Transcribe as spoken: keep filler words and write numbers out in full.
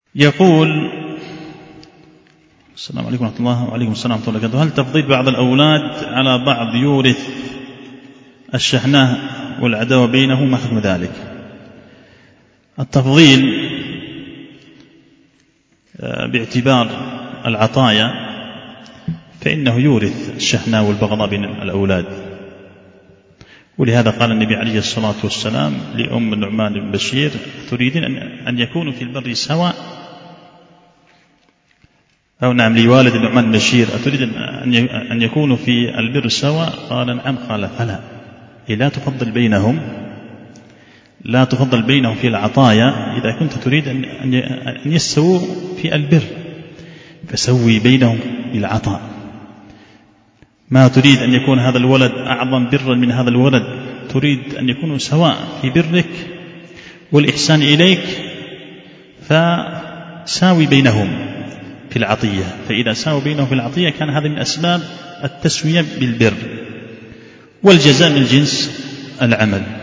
يقول: السلام عليكم ورحمة الله. وعليكم السلام ورحمة الله وبركاته. هل تفضيل بعض الأولاد على بعض يورث الشحناء والعداوة بينهم؟ ما حكم ذلك؟ التفضيل باعتبار العطايا فإنه يورث الشحناء والبغضاء بين الأولاد، ولهذا قال النبي عليه الصلاة والسلام لأم النعمان بن بشير: تريدين أن يكونوا في البر سواء؟ أو نعم لوالد النعمان بن بشير: أتريد أن يكونوا في البر سواء؟ قال: نعم. قال: فلا، لا تفضل بينهم لا تفضل بينهم في العطايا. إذا كنت تريد أن يستووا في البر فسوي بينهم بالعطاء. ما تريد أن يكون هذا الولد أعظم برا من هذا الولد، تريد أن يكونوا سواء في برك والإحسان إليك، فساوي بينهم في العطية. فإذا ساوي بينهم في العطية كان هذا من أسباب التسوية بالبر، والجزاء من جنس العمل.